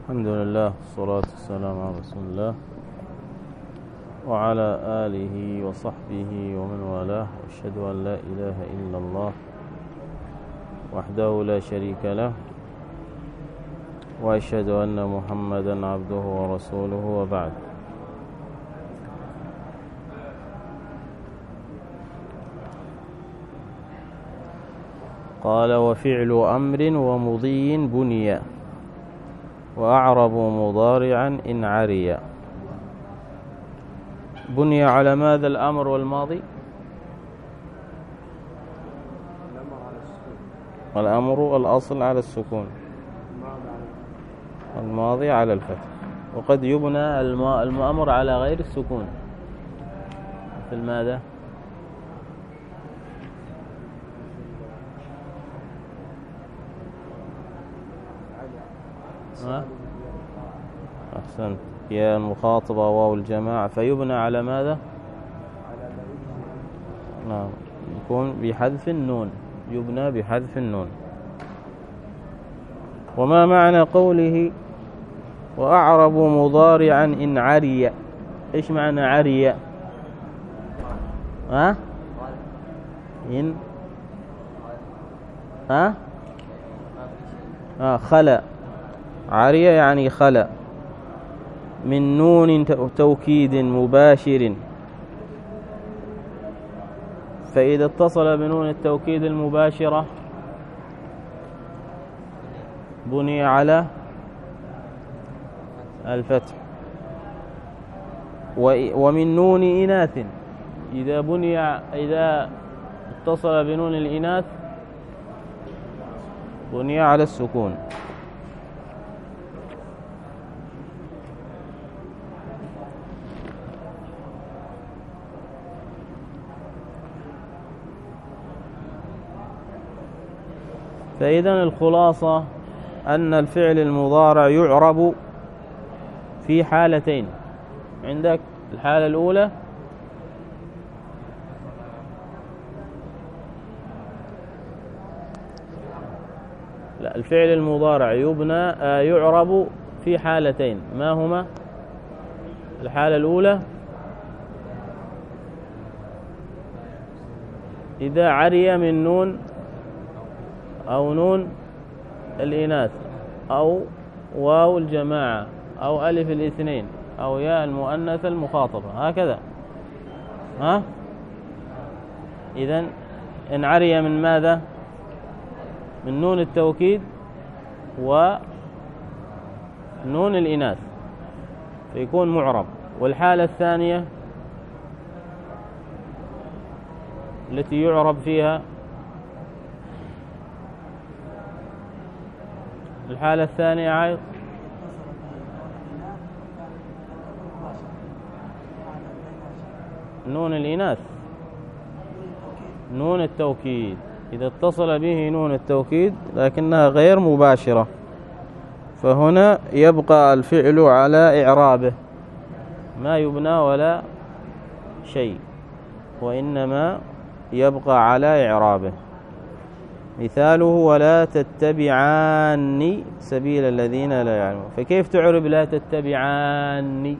الحمد لله والصلاة والسلام على رسول الله وعلى آله وصحبه ومن والاه، أشهد أن لا إله إلا الله وحده لا شريك له، وأشهد أن محمدا عبده ورسوله، وبعد. قال: وفعل أمر ومضي بني، وأعرب مضارعا إن عري. بني على ماذا الأمر والماضي؟ الأمر الأصل على السكون، الماضي على الفتح، وقد يبنى الأمر على غير السكون، مثل ماذا؟ أحسنت. يا المخاطبة واو الجماعة، فيبنى على ماذا؟ نعم، يكون بحذف النون، يبنى بحذف النون. وما معنى قوله وأعرب مضارعا إن عري؟ إيش معنى عري؟ إن خلأ. عري يعني خلأ من نون توكيد مباشر، فإذا اتصل بنون التوكيد المباشرة بني على الفتح. ومن نون إناث، إذا اتصل بنون الإناث بني على السكون. فإذا الخلاصة أن الفعل المضارع يعرب في حالتين. عندك الحالة الأولى الفعل المضارع يعرب في حالتين. ما هما؟ الحالة الأولى إذا عري من نون أو نون الإناث أو واو الجماعة أو ألف الاثنين أو ياء المؤنث المخاطبة، هكذا. إذن إن عري من ماذا؟ من نون التوكيد ونون الإناث فيكون معرب. والحالة الثانية التي يعرب فيها، الحالة الثانية عايز نون الإناث، نون التوكيد، إذا اتصل به نون التوكيد لكنها غير مباشرة، فهنا يبقى الفعل على إعرابه، ما يبنى ولا شيء، وإنما يبقى على إعرابه. مثاله: ولا تتبعاني سبيل الذين لا يعلمون. فكيف تعرب لا تتبعاني؟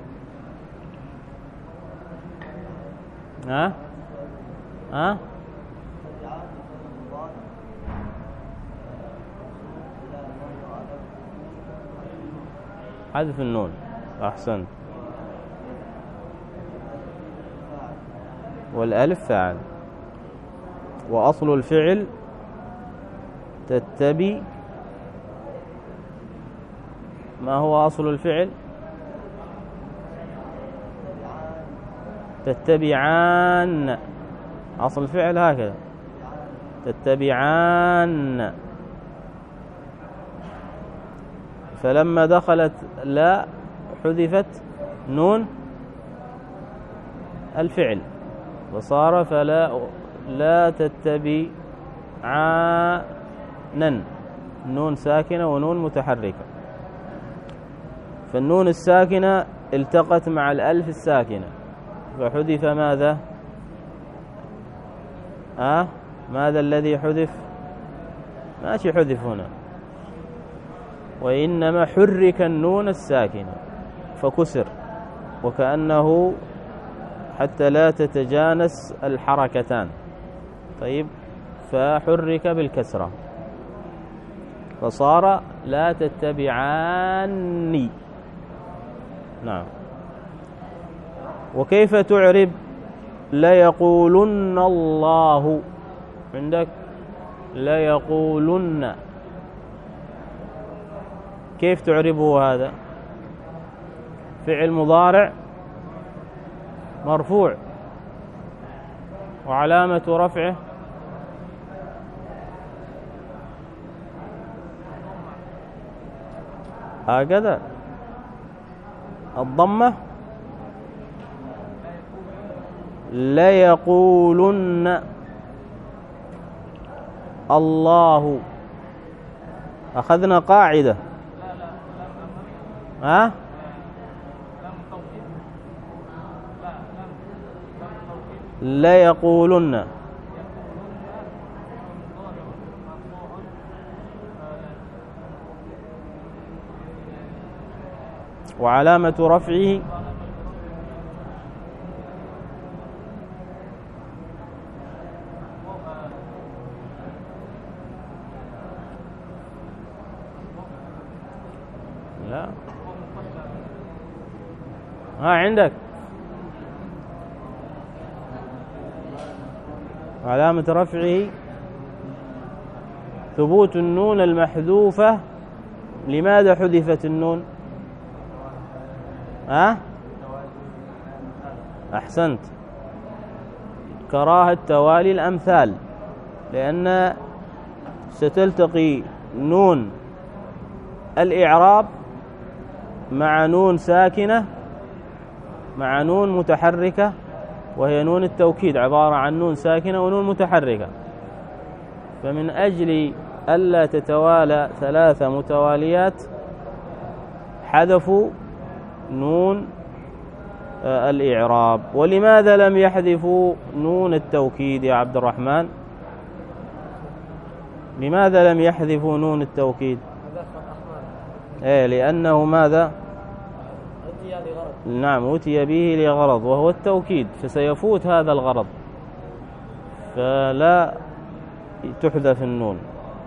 حذف النون. أحسنت. والألف فاعل. وأصل الفعل تتبي. ما هو أصل الفعل؟ تتبعان. أصل الفعل هكذا، تتبعان. فلما دخلت لا حذفت نون الفعل وصار لا تتبعان، نون ساكنة ونون متحركة، فالنون الساكنة التقت مع الألف الساكنة فحذف ماذا؟ ماذا الذي حذف؟ ماشي حذف هنا، وإنما حرك النون الساكنة فكسر، وكأنه حتى لا تتجانس الحركتان. طيب، فحرك بالكسرة فصار لا تتبعاني. نعم. وكيف تعرب ليقولن الله؟ عندك ليقولن، كيف تعربه؟ هذا فعل مضارع مرفوع، وعلامة رفعه هكذا الضمة. ليقولن الله، أخذنا قاعدة. ها؟ ليقولن وعلامة رفعه لا، عندك علامة رفعه ثبوت النون المحذوفة. لماذا حذفت النون؟ أحسنت، كراهة توالي الأمثال، لأن ستلتقي نون الإعراب مع نون ساكنة مع نون متحركة، وهي نون التوكيد، عبارة عن نون ساكنة ونون متحركة. فمن أجل ألا تتوالى 3 متواليات حذفوا نون الإعراب. ولماذا لم يحذفوا نون التوكيد يا عبد الرحمن؟ لماذا لم يحذفوا نون التوكيد؟ لأنه ماذا؟ نعم، أتي به لغرض وهو التوكيد، فسيفوت هذا الغرض، فلا تحذف النون.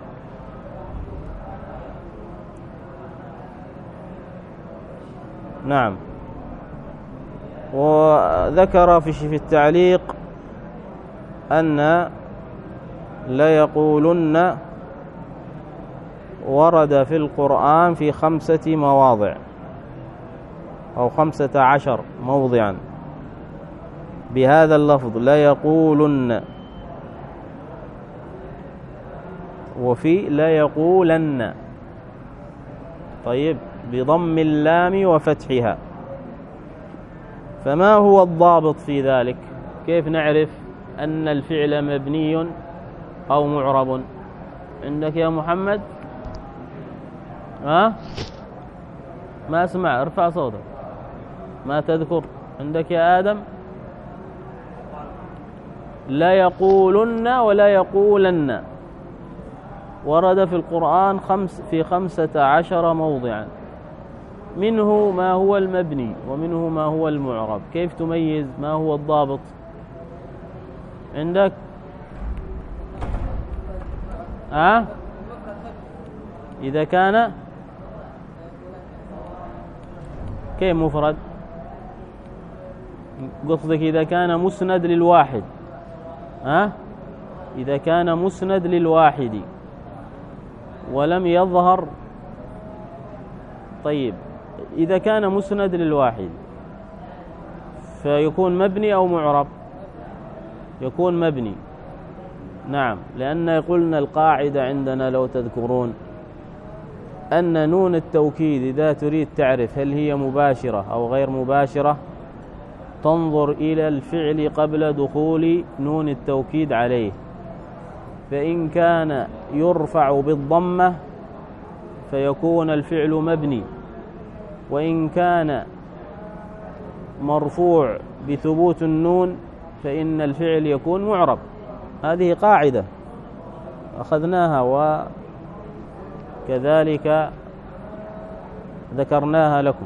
نعم. وذكر في التعليق أن ليقولن ورد في القرآن في 5 مواضع أو 15 موضعا بهذا اللفظ ليقولن، وفي ليقولن طيب بضم اللام وفتحها. فما هو الضابط في ذلك؟ كيف نعرف أن الفعل مبني أو معرب؟ عندك يا محمد؟ ما أسمع، ارفع صوتك. ما تذكر؟ عندك يا آدم؟ لا يقولن ولا يقولن ورد في القرآن في 15 موضعا، منه ما هو المبني ومنه ما هو المعرب. كيف تميز؟ ما هو الضابط عندك؟ إذا كان كيف مفرد؟ قصدك إذا كان مسند للواحد. إذا كان مسند للواحد ولم يظهر. طيب، إذا كان مسند للواحد فيكون مبني أو معرب؟ يكون مبني. نعم، لأن قلنا القاعدة عندنا لو تذكرون أن نون التوكيد إذا تريد تعرف هل هي مباشرة أو غير مباشرة تنظر إلى الفعل قبل دخول نون التوكيد عليه، فإن كان يرفع بالضمة فيكون الفعل مبني، وإن كان مرفوع بثبوت النون فإن الفعل يكون معرب. هذه قاعدة أخذناها، وكذلك ذكرناها لكم.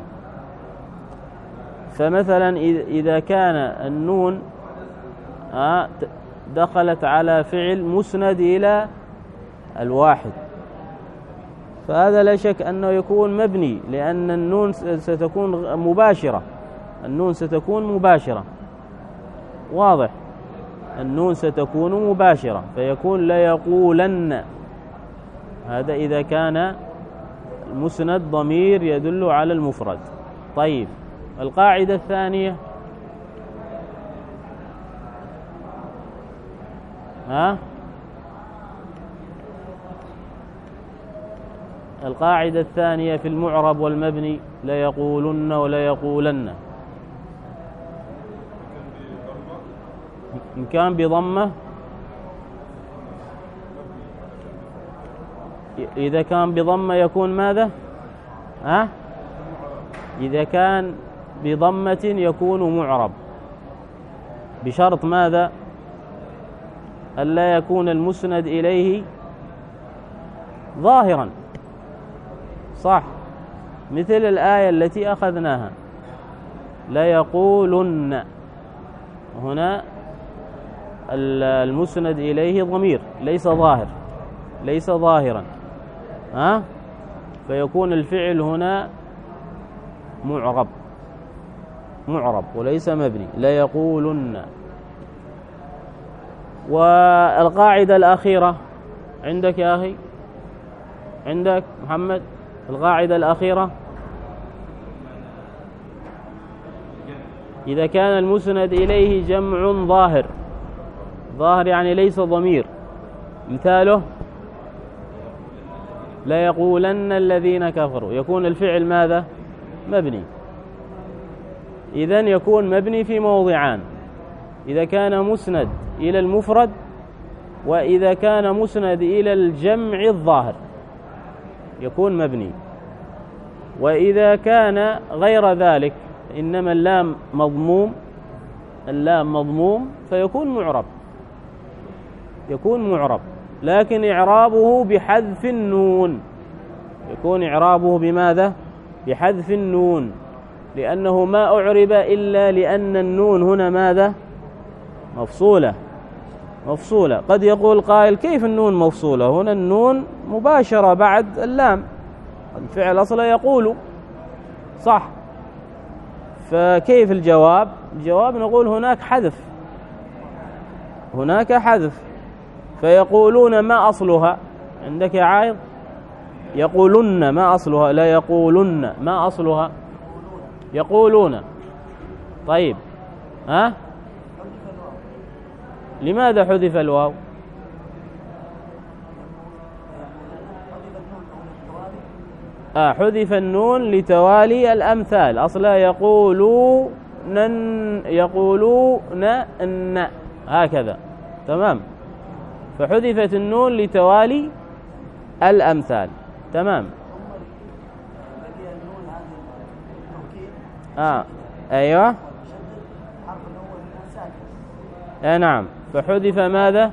فمثلا إذا كان النون دخلت على فعل مسند إلى الواحد، فهذا لا شك أنه يكون مبني، لأن النون ستكون مباشرة، النون ستكون مباشرة، واضح، النون ستكون مباشرة، فيكون ليقولن. هذا إذا كان المسند ضمير يدل على المفرد. طيب، القاعدة الثانية القاعدة الثانية في المعرب والمبني ليقولن وليقولن. إن كان بضمة، إذا كان بضمة يكون ماذا؟ إذا كان بضمة يكون معرب، بشرط ماذا؟ ألا يكون المسند إليه ظاهرا، صح، مثل الآية التي أخذناها ليقولن، هنا المسند إليه ضمير ليس ظاهر، ليس ظاهرا، فيكون الفعل هنا معرب وليس مبني، ليقولن. والقاعدة الأخيرة عندك يا أخي، عندك محمد، القاعدة الأخيرة إذا كان المسند إليه جمع ظاهر، ظاهر يعني ليس ضمير، مثاله ليقولن الذين كفروا، يكون الفعل ماذا؟ مبني. إذن يكون مبني في موضعان: إذا كان مسند إلى المفرد، وإذا كان مسند إلى الجمع الظاهر يكون مبني. وإذا كان غير ذلك، إنما اللام مضموم فيكون معرب، يكون معرب، لكن إعرابه بحذف النون، يكون إعرابه بماذا؟ بحذف النون، لأنه ما أعرب إلا لأن النون هنا ماذا؟ مفصولة. قد يقول قائل: كيف النون مفصولة؟ هنا النون مباشرة بعد اللام، الفعل أصلا يقول، صح، فكيف الجواب؟ الجواب نقول هناك حذف، فيقولون ما أصلها عندك يا عايض؟ يقولون ما أصلها؟ لا يقولون ما أصلها؟ يقولون. طيب، لماذا حذف الواو؟ حذف النون لتوالي الأمثال، أصلا يقولون أن، هكذا، تمام، فحذفت النون لتوالي الأمثال، تمام. أيوة، نعم، فحذف ماذا؟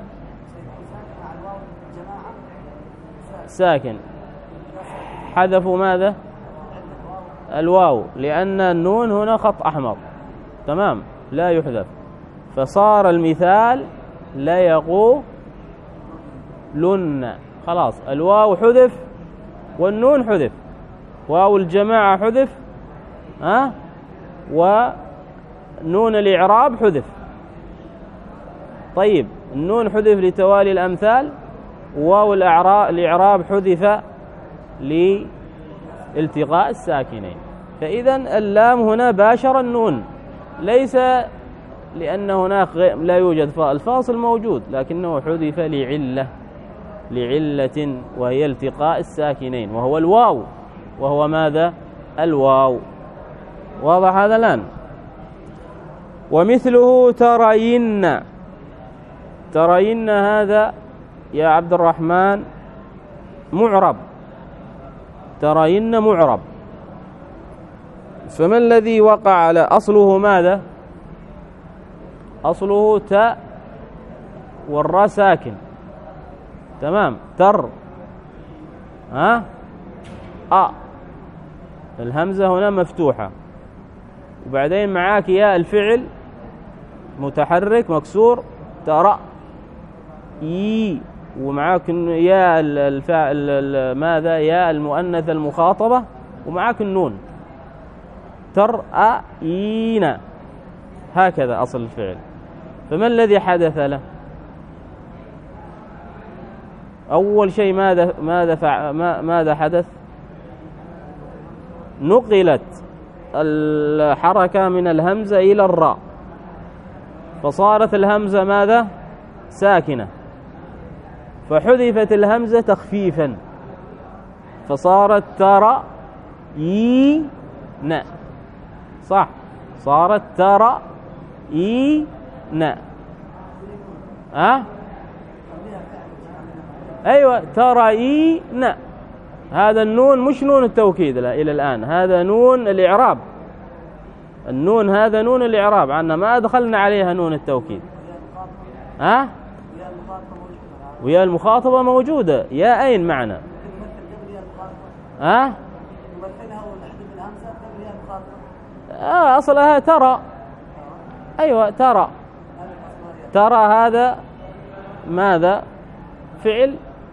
ساكن، حذفوا ماذا؟ الواو، لأن النون هنا خط أحمر، تمام، لا يحذف، فصار المثال لا يقولن، خلاص، الواو حذف والنون حذف، واو الجماعة حذف، ونون الإعراب حذف. طيب، النون حذف لتوالي الأمثال، واو الإعراب حذف لالتقاء الساكنين، فإذا اللام هنا باشر النون، ليس لأن هناك لا يوجد الفاصل موجود، لكنه حذف لعلة وهي التقاء الساكنين، وهو الواو، وهو ماذا؟ الواو. واضح هذا الآن؟ ومثله ترين هذا يا عبد الرحمن معرب، ترين معرب، فما الذي وقع على أصله ماذا؟ أصله تاء والراء ساكن، تمام، الهمزة هنا مفتوحة، وبعدين معاك ياء الفعل متحرك مكسور ترى ومعاك ياء الفاعل ماذا ياء المؤنث المخاطبة، ومعاك النون ترأين. هكذا أصل الفعل. فما الذي حدث له؟ أول شيء ماذا حدث؟ نقلت الحركة من الهمزة إلى الراء، فصارت الهمزة ماذا؟ ساكنة، فحذفت الهمزة تخفيفا فصارت ترأين. صح، صارت ترأين. أيوة ترأين. هذا النون مش نون التوكيد إلى الآن، هذا نون الإعراب. النون هذا نون الإعراب، عنا ما أدخلنا عليها نون التوكيد. ويا المخاطبة موجودة. يا أين معنا؟ أصلها ترى. أيوة ترى. ترى هذا ماذا؟ فعل.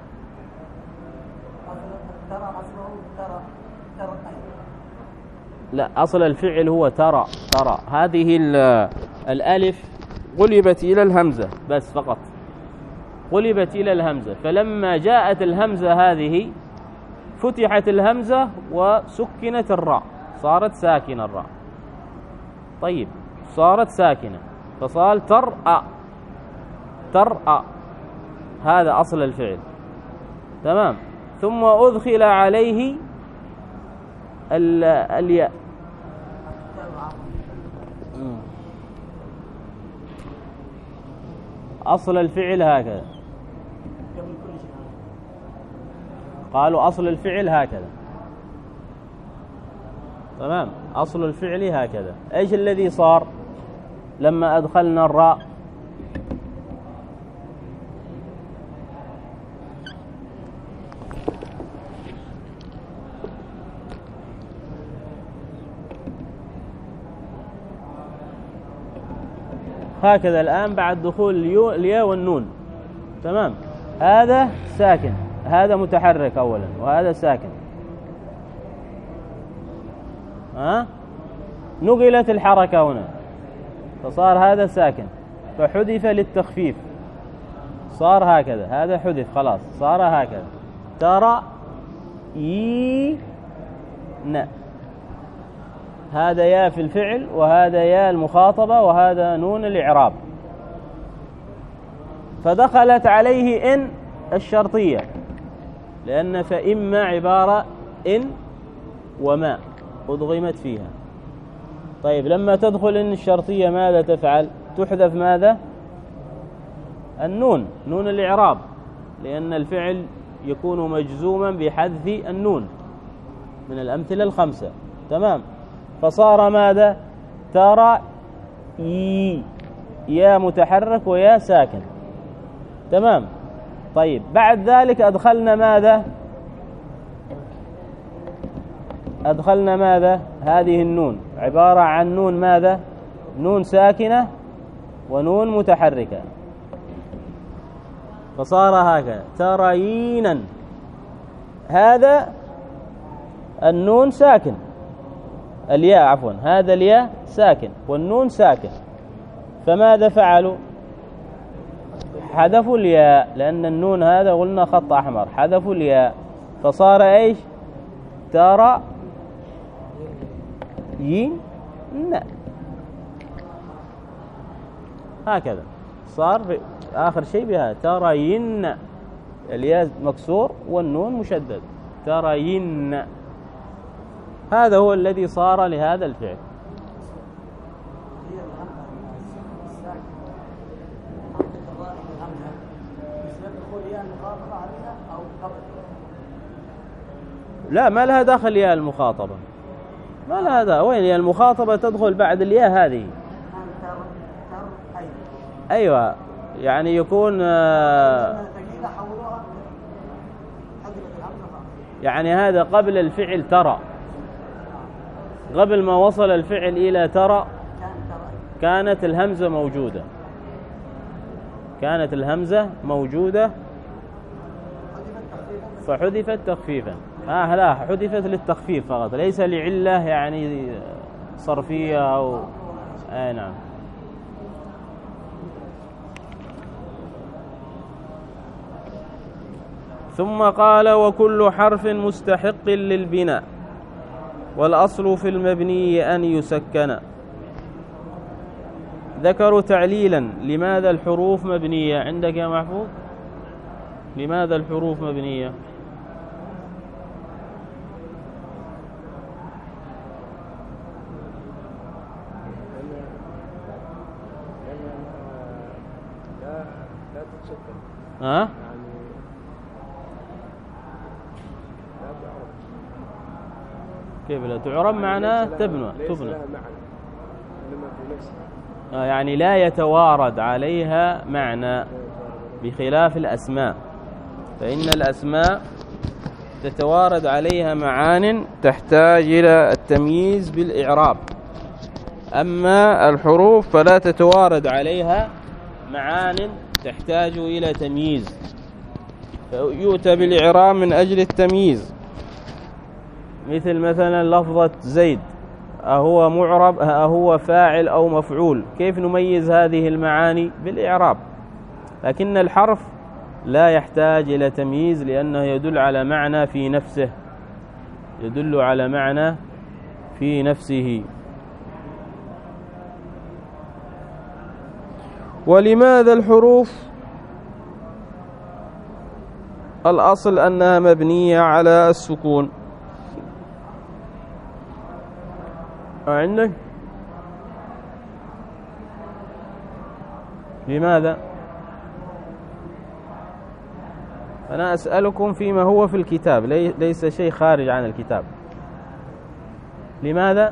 لا، أصل الفعل هو ترى. ترى هذه الألف قلبت إلى الهمزة بس فقط، قلبت إلى الهمزة، فلما جاءت الهمزة هذه فتحت الهمزة وسكنت الراء، صارت ساكنة الراء. طيب، صارت ساكنة فصار ترأى. ترأى هذا أصل الفعل. تمام. ثم أدخل عليه الياء. أصل الفعل هكذا. قالوا أصل الفعل هكذا. تمام. أصل الفعل هكذا. إيش الذي صار لما أدخلنا الراء؟ هكذا الآن بعد دخول الياء والنون. تمام. هذا ساكن، هذا متحرك أولا، وهذا ساكن. نقلت الحركة هنا فصار هذا ساكن، فحذف للتخفيف، صار هكذا. هذا حذف خلاص، صار هكذا. ترى هذا ياء في الفعل، وهذا ياء المخاطبة، وهذا نون الإعراب. فدخلت عليه إن الشرطية، لأن فإما عبارة إن وما أدغمت فيها. طيب، لما تدخل إن الشرطية ماذا تفعل؟ تحذف ماذا؟ النون، نون الإعراب، لأن الفعل يكون مجزوما بحذف النون من الأمثلة الخمسة. تمام. فصار ماذا؟ ترى يا متحرك ويا ساكن. تمام. طيب، بعد ذلك أدخلنا ماذا؟ أدخلنا ماذا؟ هذه النون عبارة عن نون ماذا؟ نون ساكنة ونون متحركة، فصار هكذا ترينا. هذا النون ساكن، الياء عفوا، هذا الياء ساكن والنون ساكن، فماذا فعلوا؟ حذفوا الياء، لأن النون هذا قلنا خط أحمر، حذفوا الياء فصار إيش؟ ترى هكذا صار في آخر شيء بها ترين، الياء مكسور والنون مشدد، ترين. هذا هو الذي صار لهذا الفعل. لا، ما لها دخل ياء المخاطبة، ما لها دخل. وين ياء المخاطبة؟ تدخل بعد الياء هذه. أيوة، يعني يكون يعني هذا قبل الفعل ترى، قبل ما وصل الفعل إلى ترى كانت الهمزة موجودة، كانت الهمزة موجودة فحذفت تخفيفا. لا، حذفت للتخفيف فقط، ليس لعلة يعني صرفية أو نعم. ثم قال: وكل حرف مستحق للبناء، والأصل في المبني أن يسكن. ذكروا تعليلا لماذا الحروف مبنية. عندك يا محفوظ؟ لماذا الحروف مبنية؟ لا تتسكن. ها؟ كيف لا تعرب؟ معناه تبنى. يعني لا يتوارد عليها معنى، بخلاف الأسماء، فإن الأسماء تتوارد عليها معان تحتاج إلى التمييز بالإعراب، أما الحروف فلا تتوارد عليها معان تحتاج إلى تمييز، فيؤتى بالإعراب من أجل التمييز. مثل مثلا لفظة زيد، أهو معرب أهو فاعل أو مفعول، كيف نميز هذه المعاني؟ بالإعراب. لكن الحرف لا يحتاج إلى تمييز، لأنه يدل على معنى في نفسه، يدل على معنى في نفسه. ولماذا الحروف؟ الأصل أنها مبنية على السكون. عندك لماذا؟ أنا أسألكم فيما هو في الكتاب، ليس شيء خارج عن الكتاب. لماذا؟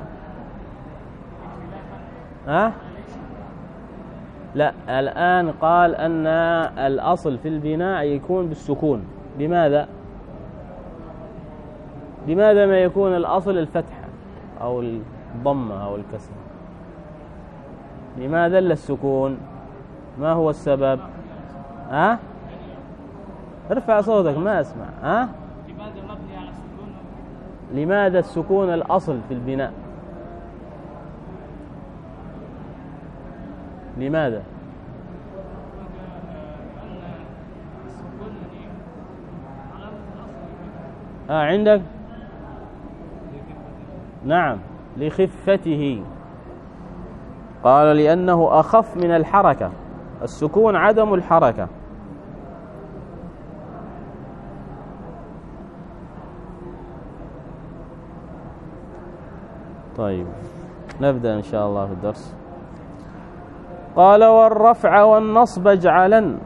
لا، الآن قال أن الأصل في البناء يكون بالسكون. لماذا؟ لماذا ما يكون الأصل الفتحة أو الضمة أو الكسر؟ لماذا السكون؟ ما هو السبب؟ ارفع صوتك ما أسمع. لماذا مبني على السكون؟ لماذا السكون الأصل في البناء؟ لماذا؟ عندك؟ نعم، لخفته. قال لأنه أخف من الحركة، السكون عدم الحركة. طيب نبدأ إن شاء الله في الدرس. قال: والرفع والنصب اجعلا.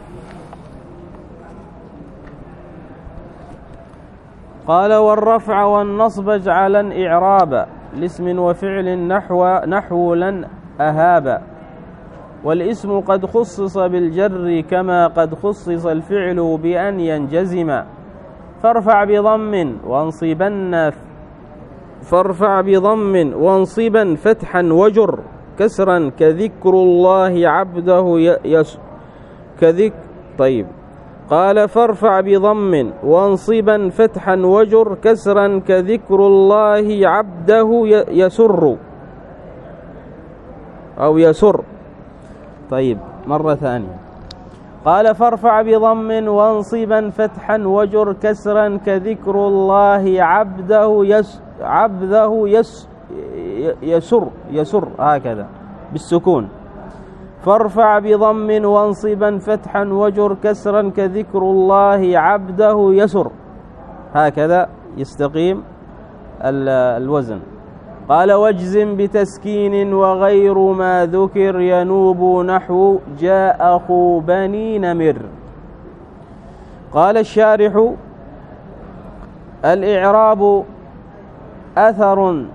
قال: والرفع والنصب اجعلا إعرابا لاسم وفعل نحو لن أهابا، والاسم قد خصص بالجر كما قد خصص الفعل بأن ينجزم، فارفع بضم وانصبا فتحا وجر كسرا كذكر الله عبده طيب. قال: فارفع بضم وانصبا فتحا وجر كسرا كذكر الله عبده يسر أو يسر. طيب مرة ثانية. قال: فارفع بضم وانصبا فتحا وجر كسرا كذكر الله عبده يسر هكذا بالسكون. فارفع بضم وانصبا فتحا وجر كسرا كذكر الله عبده يسر، هكذا يستقيم الوزن. قال: واجزم بتسكين وغير ما ذكر ينوب نحو جاء أخو بني نمر. قال الشارح: الإعراب أثر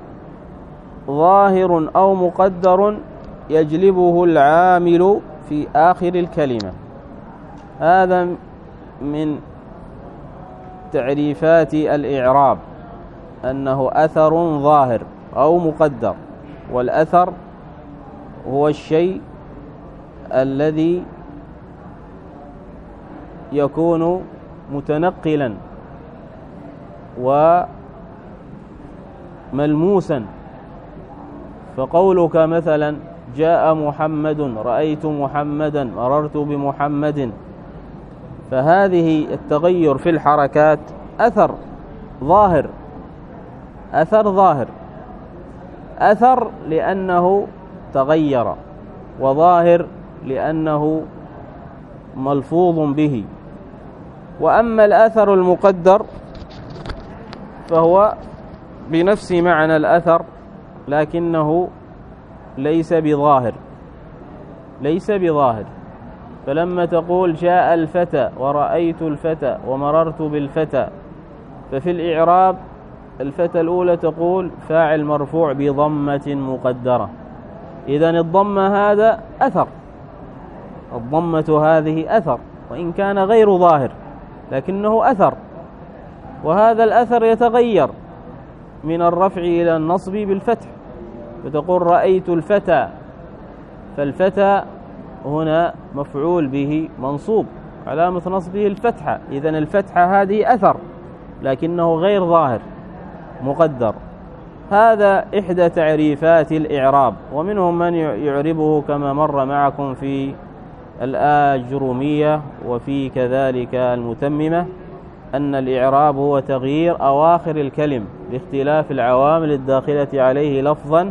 ظاهر أو مقدر يجلبه العامل في آخر الكلمة. هذا من تعريفات الإعراب، أنه أثر ظاهر أو مقدر. والأثر هو الشيء الذي يكون متنقلا وملموسا. فقولك مثلا جاء محمد، رأيت محمدا، مررت بمحمد، فهذه التغير في الحركات أثر ظاهر، أثر ظاهر، أثر لأنه تغير، وظاهر لأنه ملفوظ به. وأما الأثر المقدر فهو بنفس معنى الأثر لكنه ليس بظاهر، ليس بظاهر. فلما تقول جاء الفتى ورأيت الفتى ومررت بالفتى، ففي الإعراب الفتى الأولى تقول فاعل مرفوع بضمة مقدرة، إذن الضمة هذا أثر، الضمة هذه أثر وإن كان غير ظاهر لكنه أثر، وهذا الأثر يتغير من الرفع إلى النصب بالفتح، فتقول رأيت الفتى، فالفتى هنا مفعول به منصوب علامة نصبه الفتحة، إذن الفتحة هذه أثر لكنه غير ظاهر مقدر. هذا إحدى تعريفات الإعراب، ومنهم من يعربه كما مر معكم في الآجرومية وفي كذلك المتممة أن الإعراب هو تغيير أواخر الكلم لاختلاف العوامل الداخلة عليه لفظا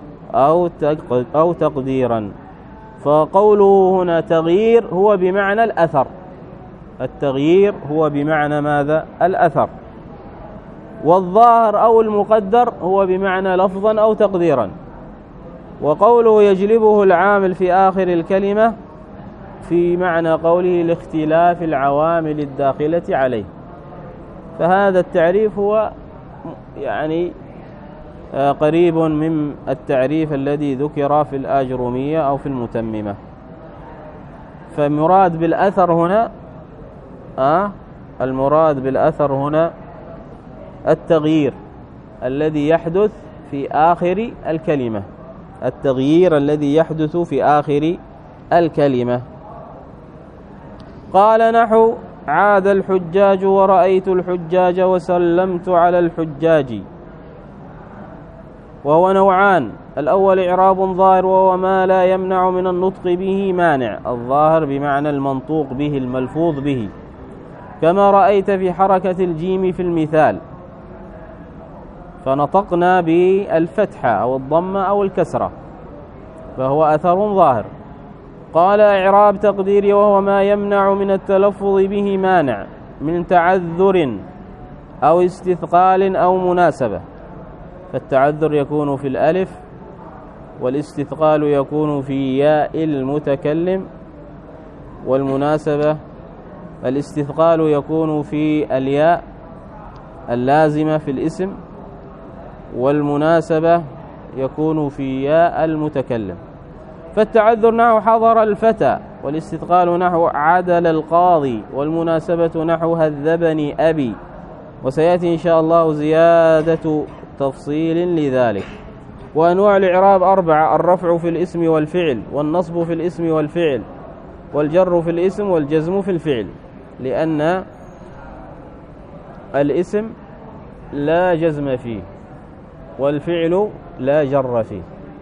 أو تقديرا. فقوله هنا تغيير هو بمعنى الأثر، التغيير هو بمعنى ماذا؟ الأثر. والظاهر أو المقدر هو بمعنى لفظا أو تقديرا. وقوله يجلبه العامل في آخر الكلمة في معنى قوله لاختلاف العوامل الداخلة عليه. فهذا التعريف هو يعني قريب من التعريف الذي ذكر في الآجرومية أو في المتممة. فمراد بالأثر هنا المراد بالأثر هنا التغيير الذي يحدث في آخر الكلمة، التغيير الذي يحدث في آخر الكلمة. قال نحو عاد الحجاج ورأيت الحجاج وسلمت على الحجاج. وهو نوعان، الأول إعراب ظاهر وهو ما لا يمنع من النطق به مانع، الظاهر بمعنى المنطوق به الملفوظ به، كما رأيت في حركة الجيم في المثال، فنطقنا بالفتحة أو الضمة أو الكسرة، فهو أثر ظاهر. قال إعراب تقديري وهو ما يمنع من التلفظ به مانع من تعذر أو استثقال أو مناسبة، فالتعذر يكون في الألف، والاستثقال يكون في ياء المتكلم، والمناسبة الاستثقال يكون في الياء اللازمة في الاسم، والمناسبة يكون في ياء المتكلم. فالتعذر نحو حضر الفتى، والاستثقال نحو عدل القاضي، والمناسبة نحو هذبني أبي. وسيأتي إن شاء الله زيادة تفصيل لذلك. وأنواع الإعراب 4: الرفع في الاسم والفعل، والنصب في الاسم والفعل، والجر في الاسم، والجزم في الفعل، لأن الاسم لا جزم فيه والفعل لا جر فيه.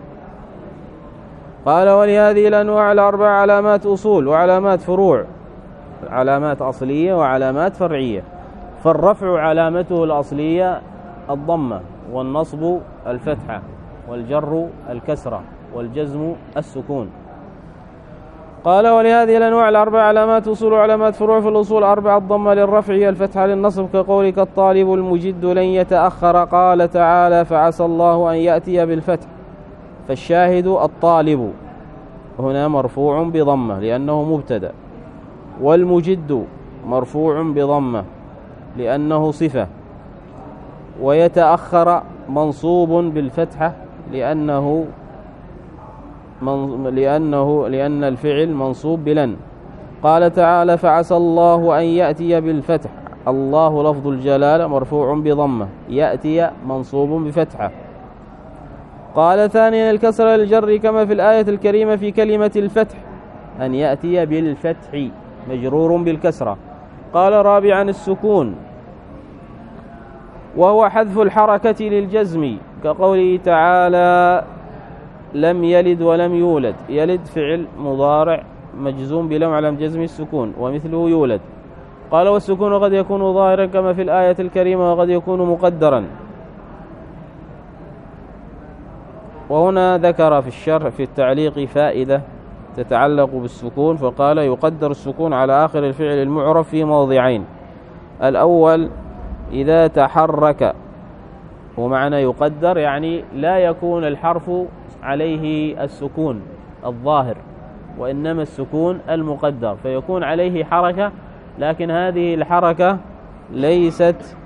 قال ولهذه الأنواع الأربع علامات أصول وعلامات فروع، علامات أصلية وعلامات فرعية. فالرفع علامته الأصلية الضمة، والنصب الفتحة، والجر الكسرة، والجزم السكون. قال ولهذه الأنواع الأربع علامات أصول وعلامات فروع. في الأصول 4: الضمة للرفع، الفتحة للنصب، كقولك الطالب المجد لن يتأخر. قال تعالى فعسى الله أن يأتي بالفتح، فالشاهد الطالب هنا مرفوع بضمة لأنه مبتدأ، والمجد مرفوع بضمة لأنه صفة، ويتأخر منصوب بالفتحة لأن الفعل منصوب بلن. قال تعالى فعسى الله أن يأتي بالفتح، الله لفظ الجلالة مرفوع بضمة، يأتي منصوب بفتحة. قال ثانيا الكسر للجر كما في الآية الكريمة في كلمة الفتح أن يأتي بالفتح مجرور بالكسرة. قال رابعا السكون وهو حذف الحركة للجزم كقوله تعالى لم يلد ولم يولد. يلد فعل مضارع مجزوم بلم على جزم السكون ومثله يولد. قال والسكون قد يكون ظاهرا كما في الآية الكريمة وقد يكون مقدرا. وهنا ذكر في الشرح في التعليق فائدة تتعلق بالسكون فقال يقدر السكون على آخر الفعل المعرف في موضعين. الأول إذا تحرك، ومعنى يقدر يعني لا يكون الحرف عليه السكون الظاهر وإنما السكون المقدر فيكون عليه حركة، لكن هذه الحركة ليست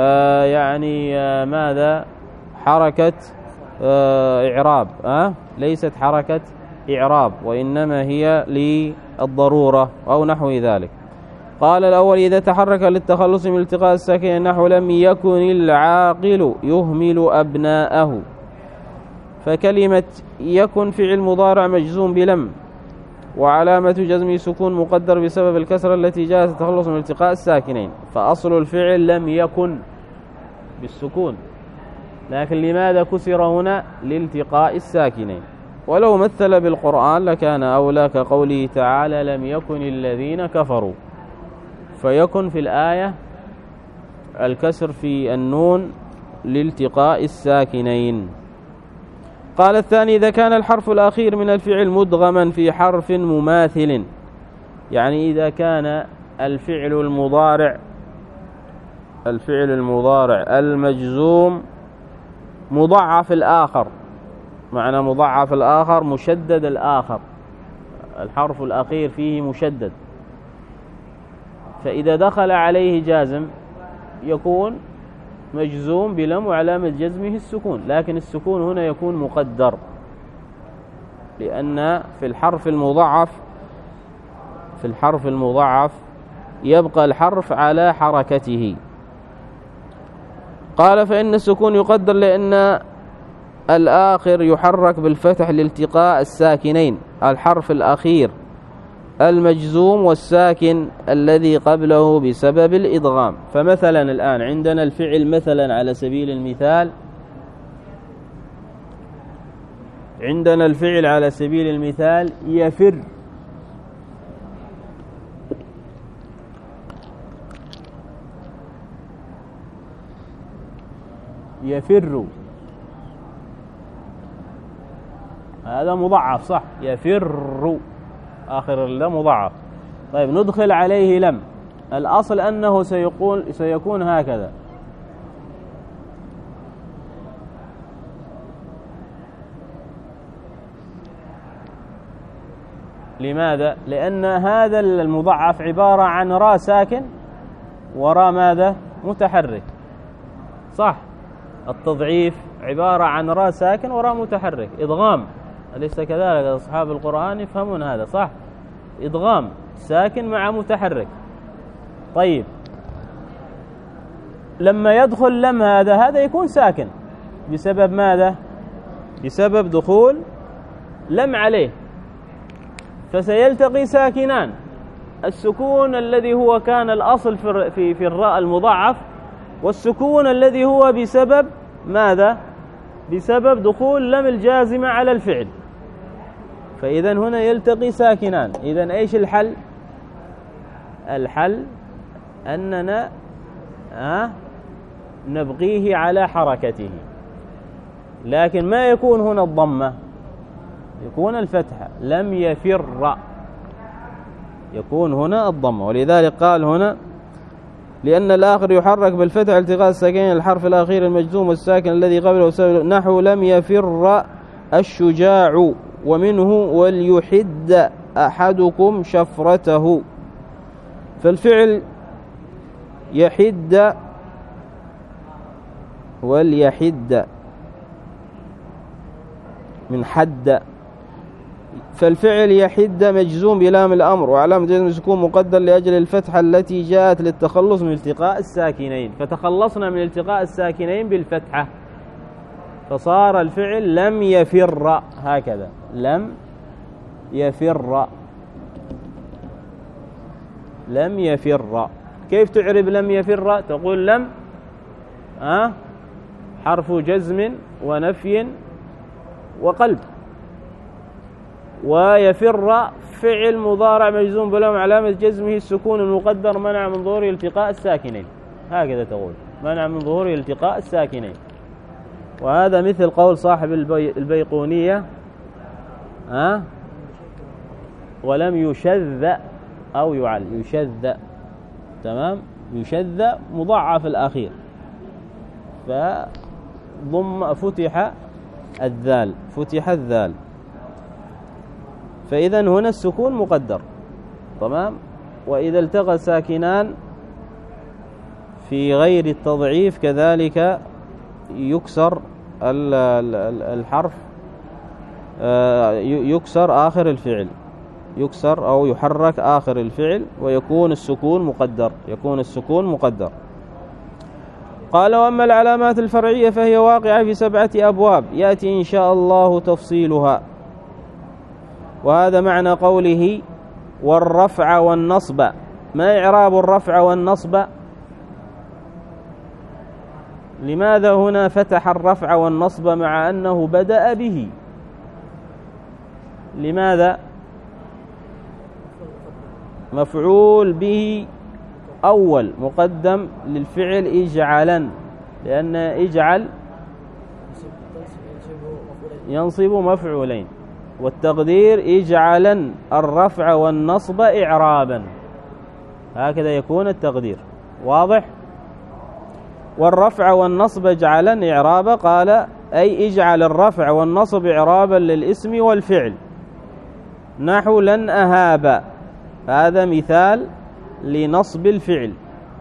ماذا حركة إعراب ليست حركة إعراب وإنما هي للضرورة أو نحو ذلك. قال الأول إذا تحرك للتخلص من التقاء الساكن نحو لم يكن العاقل يهمل أبناءه. فكلمة يكن فعل مضارع مجزوم بلم وعلامة جزمه سكون مقدر بسبب الكسرة التي جاءت التخلص من التقاء الساكنين، فأصل الفعل لم يكن بالسكون، لكن لماذا كسر هنا؟ لالتقاء الساكنين. ولو مثل بالقرآن لكان أولى كقوله تعالى لم يكن الذين كفروا، فيكن في الآية الكسر في النون لالتقاء الساكنين. قال الثاني إذا كان الحرف الأخير من الفعل مدغما في حرف مماثل، يعني إذا كان الفعل المضارع المجزوم مضعف الآخر، معنى مضعف الآخر مشدد الآخر، الحرف الأخير فيه مشدد، فإذا دخل عليه جازم يكون مجزوم بلم وعلامة جزمه السكون، لكن السكون هنا يكون مقدر لأن في الحرف المضاعف يبقى الحرف على حركته. قال فإن السكون يقدر لأن الآخر يحرك بالفتح لالتقاء الساكنين، الحرف الأخير المجزوم والساكن الذي قبله بسبب الإدغام. فمثلا الآن عندنا الفعل مثلا على سبيل المثال يفر، يفر هذا مضاعف صح، يفر آخر اللام مضاعف. طيب ندخل عليه لم، الأصل أنه سيكون هكذا، لماذا؟ لأن هذا المضاعف عبارة عن راء ساكن وراء ماذا؟ متحرك، صح؟ التضعيف عبارة عن راء ساكن وراء متحرك، إدغام، أليس كذلك؟ أصحاب القرآن يفهمون هذا صح؟ إدغام ساكن مع متحرك. طيب لما يدخل لم هذا يكون ساكن بسبب ماذا؟ بسبب دخول لم عليه، فسيلتقي ساكنان، السكون الذي هو كان الأصل في الراء المضاعف، والسكون الذي هو بسبب ماذا؟ بسبب دخول لم الجازمة على الفعل، فإذا هنا يلتقي ساكنان. إذن إيش الحل؟ الحل أننا نبقيه على حركته، لكن ما يكون هنا الضمة، يكون الفتحة، لم يفر يكون هنا الضمة. ولذلك قال هنا لأن الآخر يحرك بالفتح التقاء الساكنين الحرف الأخير المجزوم والساكن الذي قبله سبب نحو لم يفر الشجاع، ومنه وليحد أحدكم شفرته. فالفعل يحد وليحد من حد، فالفعل يحد مجزوم بلام الأمر وعلامة جزم السكون مقدر لأجل الفتحة التي جاءت للتخلص من التقاء الساكنين، فتخلصنا من التقاء الساكنين بالفتحة، فصار الفعل لم يفر، هكذا لم يفر. لم يفر. كيف تعرب لم يفر؟ تقول لم حرف جزم ونفي وقلب، ويفر فعل مضارع مجزوم بلام علامة جزمه السكون المقدر منع من ظهور التقاء الساكنين، هكذا تقول منع من ظهور التقاء الساكنين. وهذا مثل قول صاحب البيقونية ولم يشذ أو يعل، يشذ، تمام، يشذ مضاعف الأخير، فضم فتح الذال، فتح الذال، فإذا هنا السكون مقدر، تمام. وإذا التقى ساكنان في غير التضعيف كذلك يكسر الحرف، يكسر آخر الفعل، يكسر أو يحرك آخر الفعل ويكون السكون مقدر، يكون السكون مقدر. قال: وأما العلامات الفرعية فهي واقعة في 7 أبواب يأتي إن شاء الله تفصيلها. وهذا معنى قوله والرفع والنصب. ما إعراب الرفع والنصب؟ لماذا هنا فتح الرفع والنصب مع أنه بدأ به؟ لماذا؟ مفعول به أول مقدم للفعل اجعلا، لأن اجعل ينصب مفعولين، والتقدير اجعلا الرفع والنصب إعرابا، هكذا يكون التقدير واضح. والرفع والنصب اجعلا إعرابا، قال أي اجعل الرفع والنصب إعرابا للاسم والفعل، نحو لن أهاب، هذا مثال لنصب الفعل،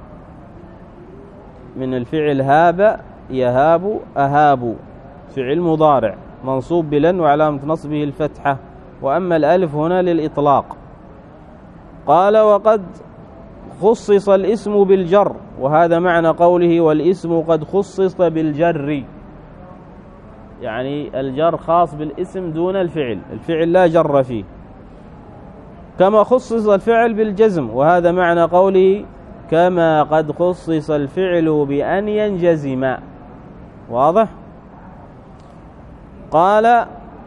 من الفعل هاب يهاب أهاب، فعل مضارع منصوب بلن وعلامة نصبه الفتحة، وأما الألف هنا للإطلاق. قال: وقد خصص الاسم بالجر، وهذا معنى قوله والاسم قد خصص بالجر، يعني الجر خاص بالاسم دون الفعل، الفعل لا جر فيه، كما خصص الفعل بالجزم، وهذا معنى قوله كما قد خصص الفعل بأن ينجزم، واضح. قال: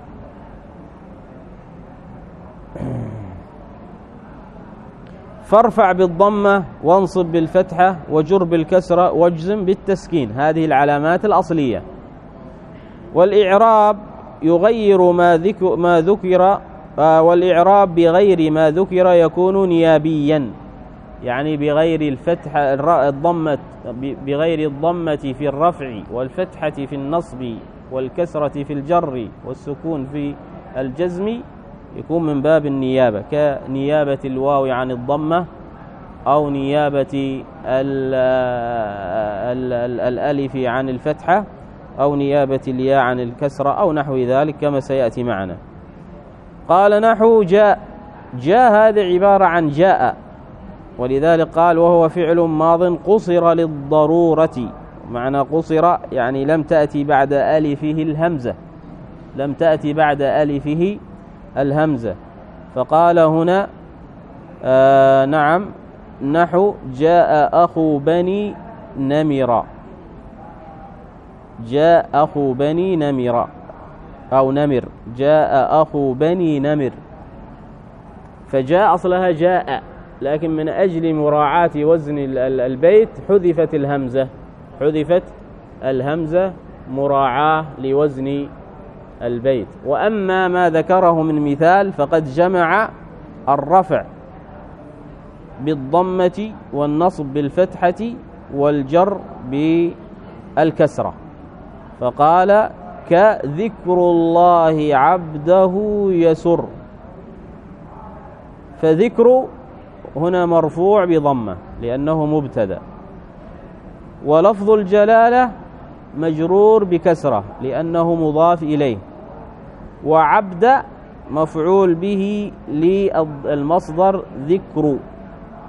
فارفع بالضمة وانصب بالفتحة وجر بالكسرة واجزم بالتسكين، هذه العلامات الأصلية. والإعراب يغير ما ذكر، والإعراب بغير ما ذكر يكون نيابيا، يعني بغير الفتحة الضمة، بغير الضمة في الرفع والفتحة في النصب والكسرة في الجر والسكون في الجزم، يكون من باب النيابة، كنيابة الواو عن الضمة، أو نيابة الألف عن الفتحة، أو نيابة الياء عن الكسرة، أو نحو ذلك كما سيأتي معنا. قال: نحو جاء. جاء هذا عبارة عن جاء، ولذلك قال وهو فعل ماض قصر للضرورة، معنى قصر يعني لم تأتي بعد ألفه الهمزة، لم تأتي بعد ألفه الهمزة. فقال هنا نعم، نحو جاء أخو بني نمر، جاء أخو بني نمر أو نمر، جاء أخو بني نمر. فجاء أصلها جاء، لكن من أجل مراعاة وزن البيت حذفت الهمزة، حذفت الهمزة مراعاة لوزن البيت. وأما ما ذكره من مثال فقد جمع الرفع بالضمة والنصب بالفتحة والجر بالكسرة، فقال كذكر الله عبده يسر، فذكر هنا مرفوع بضمة لأنه مبتدأ، ولفظ الجلالة مجرور بكسرة لأنه مضاف إليه، وعبد مفعول به للمصدر ذكر.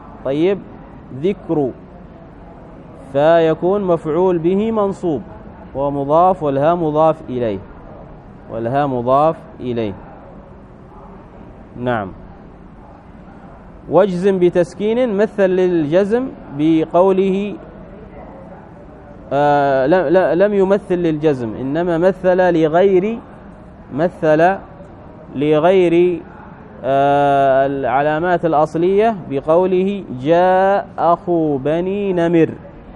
طيب ذكر فيكون مفعول به منصوب هو مضاف والها مضاف إليه، والها مضاف إليه. نعم. واجزم بتسكين، مثل للجزم بقوله لم يمثل للجزم، إنما مثل لغير العلامات الأصلية بقوله جاء أخو بني نمر،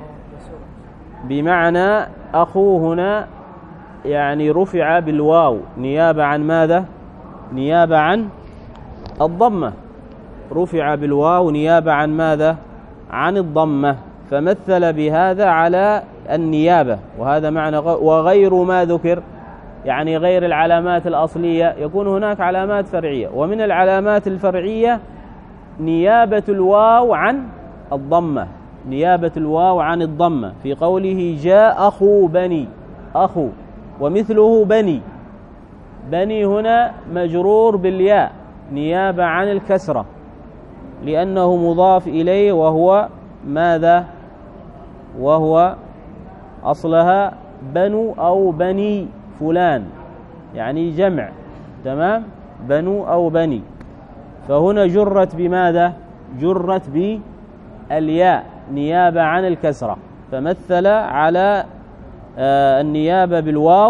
بمعنى أخو هنا يعني رفع بالواو نيابة عن ماذا؟ نيابة عن الضمة، رفع بالواو نيابة عن ماذا؟ عن الضمة، فمثل بهذا على النيابة، وهذا معنى وغير ما ذكر، يعني غير العلامات الأصلية. يكون هناك علامات فرعية، ومن العلامات الفرعية نيابة الواو عن الضمة، نيابة الواو عن الضمة في قوله جاء أخو بني، أخو، ومثله بني، بني هنا مجرور بالياء نيابة عن الكسرة لأنه مضاف إليه، وهو ماذا؟ وهو أصلها بنو أو بني فلان، يعني جمع، تمام، بنو أو بني، فهنا جرت بماذا؟ جرت بالياء نيابة عن الكسرة، فمثل على النيابة بالواو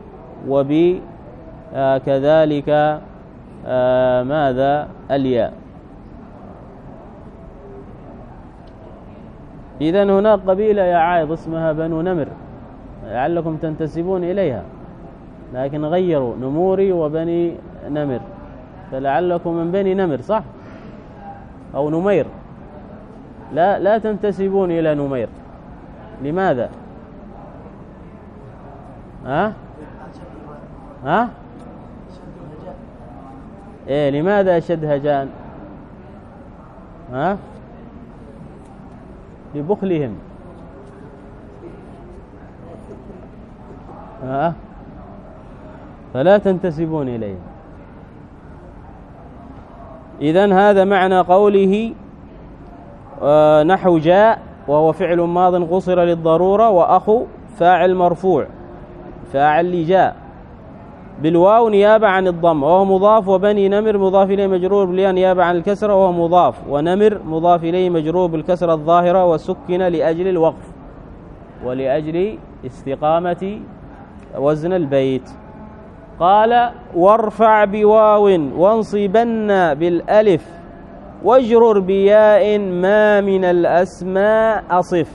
وبكذلك ماذا؟ الياء. إذن هناك قبيلة يا عايض اسمها بنو نمر، لعلكم تنتسبون إليها، لكن غيروا نموري وبني نمر، فلعلكم من بني نمر، صح؟ أو نمير. لا تنتسبون إلى نمير، لماذا؟ إيه، لماذا شد هجان؟ ببخلهم. فلا تنتسبون إليه. إذن هذا معنى قوله نحو جاء، وهو فعل ماض قصر للضرورة، وأخو فاعل مرفوع، فاعل لجاء بالواو نيابة عن الضم، وهو مضاف، وبني نمر مضاف إليه مجرور بالياء نيابة عن الكسرة، وهو مضاف، ونمر مضاف إليه مجرور بالكسرة الظاهرة، وسكن لأجل الوقف ولأجل استقامة وزن البيت. قال وارفع بواو وانصبن بالألف واجرر بياء ما من الأسماء أصف،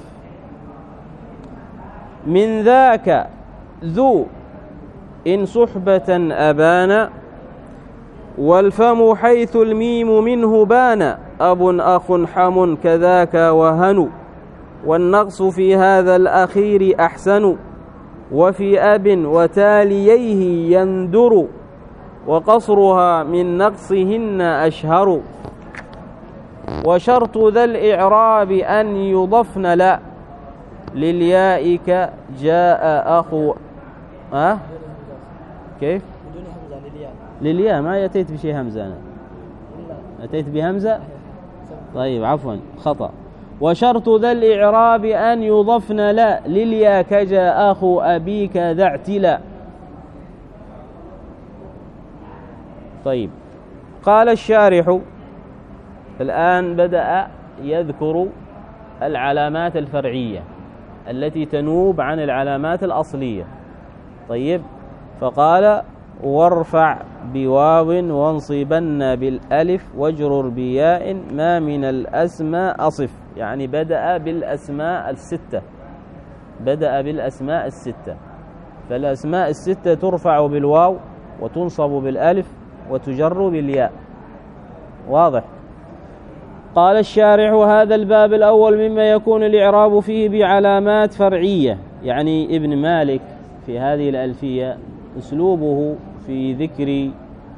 من ذاك ذو إن صحبة أبان، والفم حيث الميم منه بان، أب أخ حم كذاك وهن، والنقص في هذا الأخير أحسن، وفي أب وتاليه يندر، وقصرها من نقصهن أشهر، وشرط ذا الإعراب أن يضفن لا للياء جاء أخو كيف؟ بدون همزة للياء ما أتيت بشيء همزة، أنا أتيت بهمزة. طيب عفوا، خطأ. وشرط ذا الإعراب أن يضفن لا للياء كجاء أخو أبيك ذا اعتلا. طيب، قال الشارح الآن بدأ يذكر العلامات الفرعية التي تنوب عن العلامات الأصلية. طيب، فقال وارفع بواو وانصبن بالألف واجرر بياء ما من الأسماء أصف، يعني بدأ بالأسماء الستة، بدأ بالأسماء الستة، فالأسماء الستة ترفع بالواو وتنصب بالألف وتجر بالياء. واضح؟ قال الشارح هذا الباب الأول مما يكون الإعراب فيه بعلامات فرعية، يعني ابن مالك في هذه الألفية أسلوبه في ذكر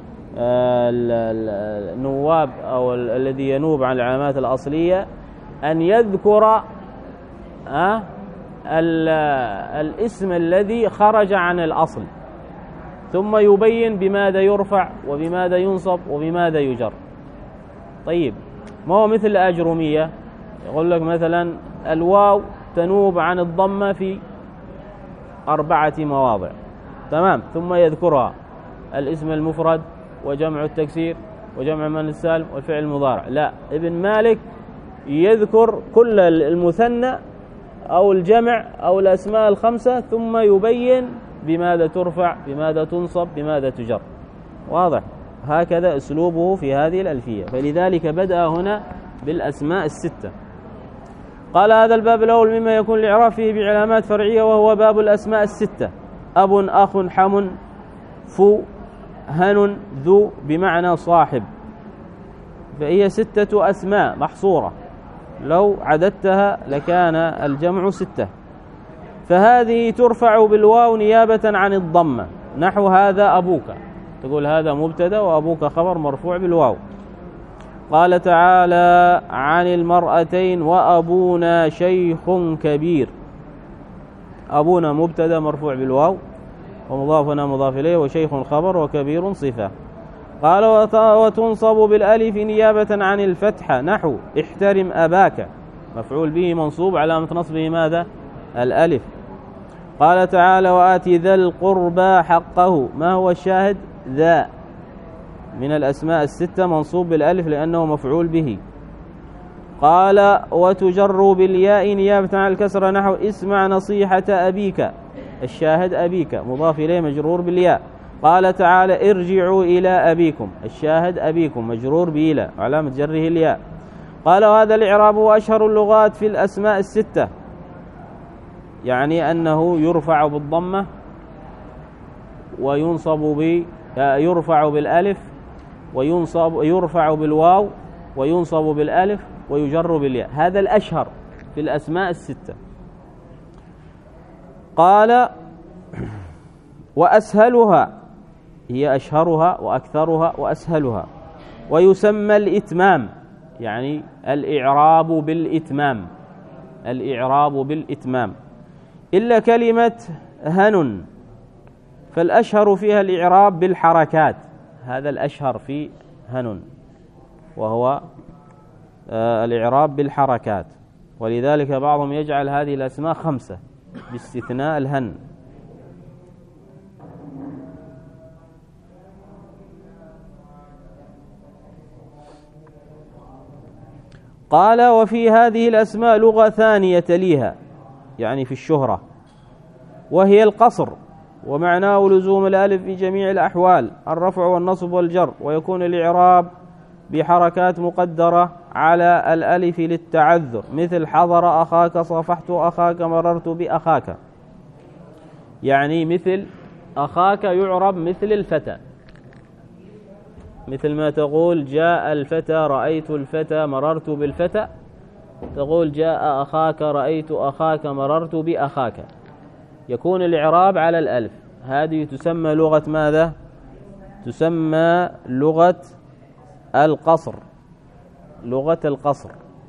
النواب أو الذي ينوب عن العلامات الأصلية أن يذكر الاسم الذي خرج عن الأصل، ثم يبين بماذا يرفع وبماذا ينصب وبماذا يجر. طيب، ما هو مثل الأجرمية، يقول لك مثلا الواو تنوب عن الضمة 4 مواضع. تمام. ثم يذكرها الاسم المفرد وجمع التكسير وجمع من السالم والفعل المضارع. لا، ابن مالك يذكر كل المثنى أو الجمع أو الأسماء ال5 ثم يبين بماذا ترفع، بماذا تنصب، بماذا تجر. واضح؟ هكذا أسلوبه في هذه الألفية. فلذلك بدأ هنا بالأسماء ال6. قال هذا الباب الأول مما يكون الإعراب فيه بعلامات فرعية، وهو باب الأسماء ال6: أب، أخ، حم، فو، هن، ذو بمعنى صاحب. فهي 6 أسماء محصورة، لو عددتها لكان الجمع 6. فهذه ترفع بالواو نيابة عن الضمة، نحو هذا أبوك، تقول هذا مبتدأ وأبوك خبر مرفوع بالواو. قال تعالى عن المرأتين: وأبونا شيخ كبير. أبونا مبتدأ مرفوع بالواو ومضافنا مضاف إليه، وشيخ خبر وكبير صفة. قال وتنصب بالألف نيابة عن الفتحة، نحو احترم أباك، مفعول به منصوب علامة نصبه ماذا؟ الألف. قال تعالى وآت ذا القربى حقه، ما هو الشاهد؟ ذا من الأسماء ال6 منصوب بالألف لأنه مفعول به. قال وتجر بالياء نيابة عن الكسرة، نحو اسمع نصيحة أبيك، الشاهد أبيك مضاف إليه مجرور بالياء. قال تعالى ارجعوا إلى أبيكم، الشاهد أبيكم مجرور بإلى علامة جره الياء. قال وهذا الإعراب هو أشهر اللغات في الأسماء ال6، يعني أنه يرفع بالضمة يرفع بالألف يرفع بالواو وينصب بالألف ويجر بالياء. هذا الأشهر في الأسماء ال6. قال وأسهلها، هي أشهرها وأكثرها وأسهلها. ويسمى الإتمام، يعني الإعراب بالإتمام، الإعراب بالإتمام، إلا كلمة هن فالأشهر فيها الإعراب بالحركات. هذا الأشهر في هن وهو الإعراب بالحركات، ولذلك بعضهم يجعل هذه الأسماء 5 باستثناء الهن. قال وفي هذه الأسماء لغة ثانية تليها، يعني في الشهرة، وهي القصر، ومعناه لزوم الألف في جميع الأحوال، الرفع والنصب والجر، ويكون الإعراب بحركات مقدرة على الألف للتعذر، مثل حضر أخاك، صافحت أخاك، مررت بأخاك. يعني مثل أخاك يعرب مثل الفتى، مثل ما تقول جاء الفتى، رأيت الفتى، مررت بالفتى، تقول جاء أخاك، رأيت أخاك، مررت بأخاك. يكون الإعراب على الألف. هذه تسمى لغة ماذا؟ تسمى لغة القصر، لغة القصر.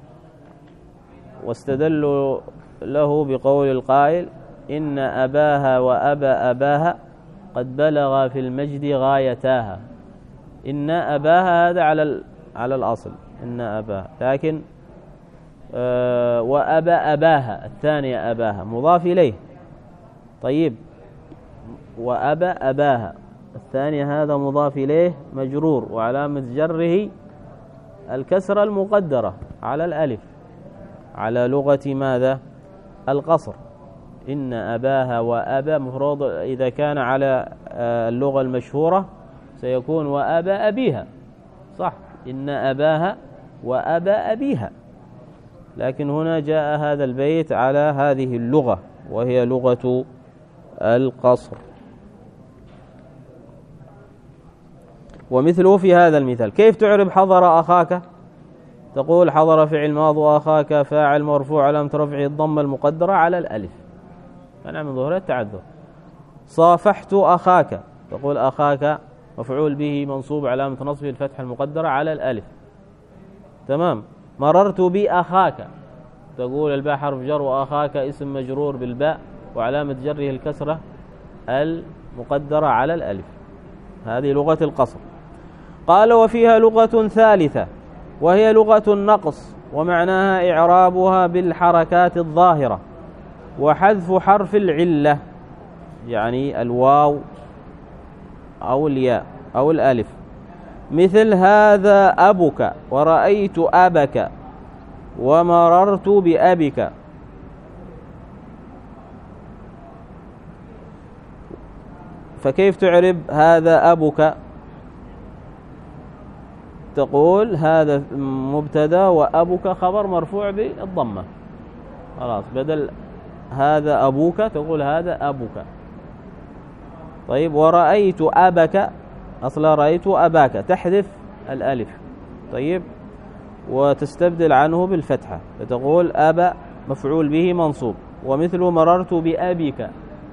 واستدلوا له بقول القائل إن أباها وأبا أباها قد بلغ في المجد غايتاها. إن أباها هذا على الأصل إن أباها، لكن وأبا أباها الثانية أباها مضاف إليه. طيب وأبا أباها الثانية هذا مضاف إليه مجرور، وعلامة جره الكسرة المقدرة على الألف، على لغة ماذا؟ القصر. إن أباها وأبا مفروض إذا كان على اللغة المشهورة سيكون وأبا أبيها، صح، إن أباها وأبا أبيها، لكن هنا جاء هذا البيت على هذه اللغة وهي لغة القصر. ومثله في هذا المثال: كيف تعرب حضر أخاك؟ تقول حضر فعل ماض وأخاك فاعل مرفوع علامة رفعه الضمة المقدرة على الألف منع من ظهور التعذر. صافحت أخاك، تقول أخاك مفعول به منصوب علامة نصبه الفتحة المقدرة على الألف. تمام. مررت بأخاك، تقول الباء حرف جر وأخاك اسم مجرور بالباء وعلامة جره الكسرة المقدرة على الألف. هذه لغة القصر. قال وفيها لغة ثالثة وهي لغة النقص، ومعناها إعرابها بالحركات الظاهرة وحذف حرف العلة. يعني الواو أو الياء أو الألف، مثل هذا أبك ورأيت أبك ومررت بأبك. فكيف تعرب هذا أبك؟ تقول هذا مبتدا وأبك خبر مرفوع بالضمة، خلاص، بدل هذا أبوك تقول هذا أبك. طيب، ورأيت أبك، أصلا رأيت أباك، تحذف الألف، طيب، وتستبدل عنه بالفتحة، فتقول أبا مفعول به منصوب، ومثل مررت بأبيك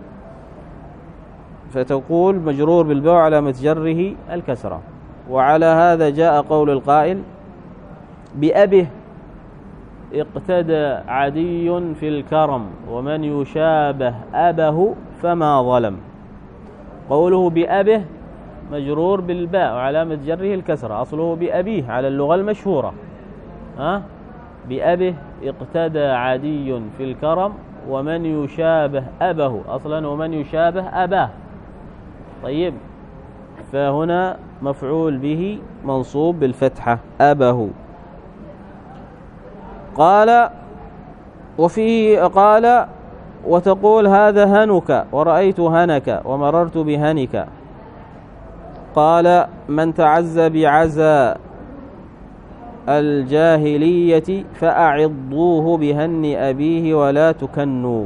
فتقول مجرور بالباء علامة جره الكسرة. وعلى هذا جاء قول القائل: بأبه اقتدى عدي في الكرم ومن يشابه أبه فما ظلم. قوله بأبه مجرور بالباء وعلامة جره الكسرة، أصله بأبيه على اللغة المشهورة، بأبه اقتدى عدي في الكرم ومن يشابه أبه، أصلا ومن يشابه أباه. طيب، فهنا مفعول به منصوب بالفتحة أبه. قال وفيه قال: وتقول هذا هنك ورأيت هنك ومررت بهنك. قال: من تعزى بعزى الجاهلية فأعضوه بهن أبيه ولا تكنوا.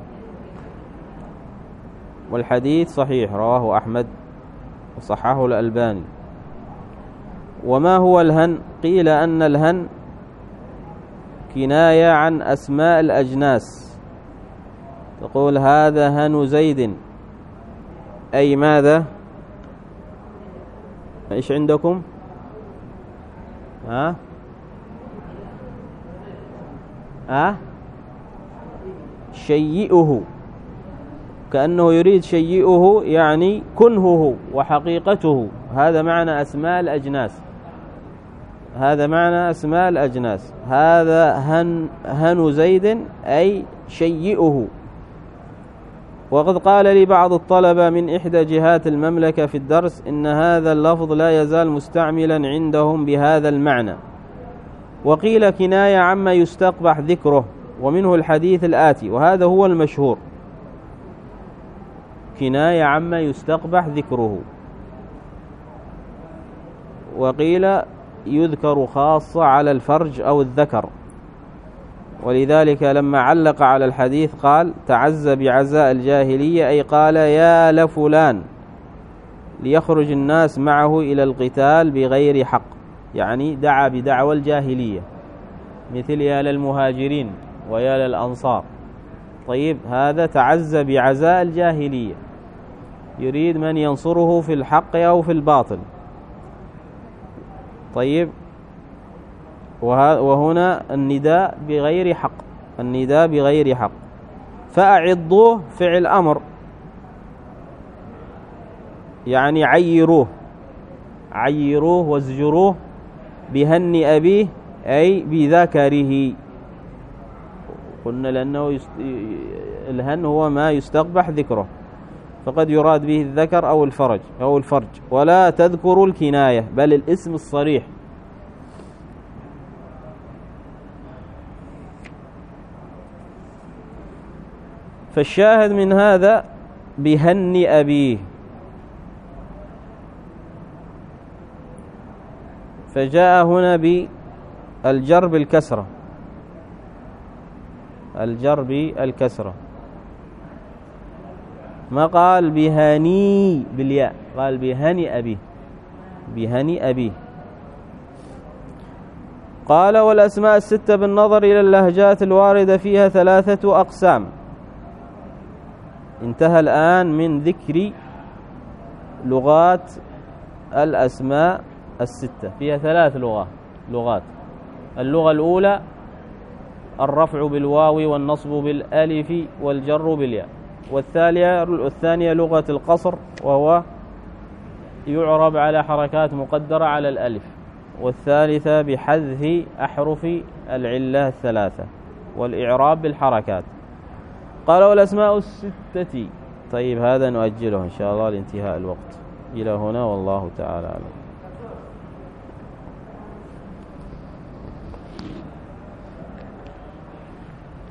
والحديث صحيح، رواه أحمد وصححه الألباني. وما هو الهن؟ قيل أن الهن كناية عن أسماء الأجناس، تقول هذا هن زيد، أي ماذا؟ إيش عندكم؟ شيئه، كأنه يريد شيئه يعني كنهه وحقيقته، هذا معنى أسماء الأجناس، هذا معنى أسماء الأجناس. هذا هن زيد أي شيئه. وقد قال لي بعض الطلبة من إحدى جهات المملكة في الدرس إن هذا اللفظ لا يزال مستعملا عندهم بهذا المعنى، وقيل كناية عما يستقبح ذكره، ومنه الحديث الآتي، وهذا هو المشهور، كناية عما يستقبح ذكره. وقيل يذكر خاصة على الفرج أو الذكر، ولذلك لما علق على الحديث قال: تعزى بعزاء الجاهلية، أي قال يا لفلان، ليخرج الناس معه إلى القتال بغير حق، يعني دعا بدعوى الجاهلية، مثل يا للمهاجرين ويا للأنصار. طيب، هذا تعزى بعزاء الجاهلية، يريد من ينصره في الحق أو في الباطل. طيب، وهنا النداء بغير حق، النداء بغير حق. فأعضوه فعل أمر، يعني عيروه، عيروه وازجروه بهن أبيه أي بذكره. قلنا لأنه الهن هو ما يستقبح ذكره، فقد يراد به الذكر أو الفرج. ولا تذكروا الكناية بل الاسم الصريح. فالشاهد من هذا بهن أبيه، فجاء هنا بالجر بالكسرة، الجر بالكسرة، ما قال بهني بالياء، قال بهني أبيه، بهني أبيه. قال: والأسماء الستة بالنظر إلى اللهجات الواردة فيها 3 أقسام. انتهى الآن من ذكر لغات الأسماء الستة، فيها 3 لغات. اللغة الأولى الرفع بالواو والنصب بالألف والجر بالياء. والثانية لغة القصر، وهو يعرب على حركات مقدرة على الألف. والثالثة بحذف أحرف العلة 3 والإعراب بالحركات. قال: والأسماء الستة طيب هذا نؤجله إن شاء الله لانتهاء الوقت. إلى هنا والله تعالى أعلم.